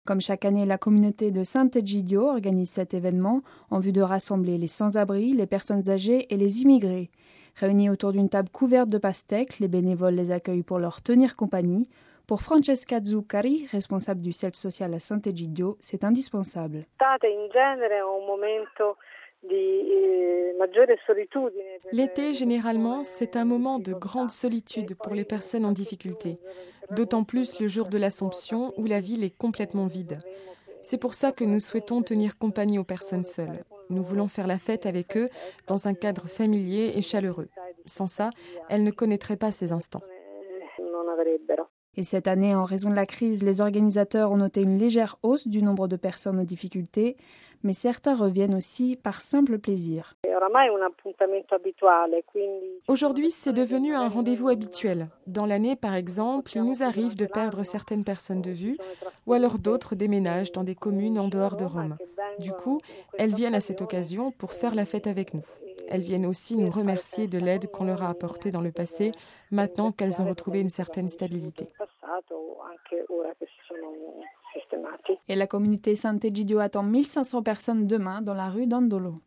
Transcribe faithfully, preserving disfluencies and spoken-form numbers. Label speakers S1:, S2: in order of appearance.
S1: Comme chaque année, la communauté de Sant'Egidio organise cet événement en vue de rassembler les sans-abri, les personnes âgées et les immigrés. Réunis autour d'une table couverte de pastèques, les bénévoles les accueillent pour leur tenir compagnie. Pour Francesca Zuccari, responsable du self social à Sant'Egidio, c'est indispensable.
S2: L'été, généralement, c'est un moment de grande solitude pour les personnes en difficulté, d'autant plus le jour de l'Assomption où la ville est complètement vide. C'est pour ça que nous souhaitons tenir compagnie aux personnes seules. Nous voulons faire la fête avec eux dans un cadre familier et chaleureux. Sans ça, elles ne connaîtraient pas ces instants.
S1: Et cette année, en raison de la crise, les organisateurs ont noté une légère hausse du nombre de personnes en difficulté, mais certains reviennent aussi par simple plaisir.
S2: Aujourd'hui, c'est devenu un rendez-vous habituel. Dans l'année, par exemple, il nous arrive de perdre certaines personnes de vue, ou alors d'autres déménagent dans des communes en dehors de Rome. Du coup, elles viennent à cette occasion pour faire la fête avec nous. Elles viennent aussi nous remercier de l'aide qu'on leur a apportée dans le passé, maintenant qu'elles ont retrouvé une certaine stabilité.
S1: Et la communauté Sant'Egidio attend mille cinq cents personnes demain dans la rue d'Andolo.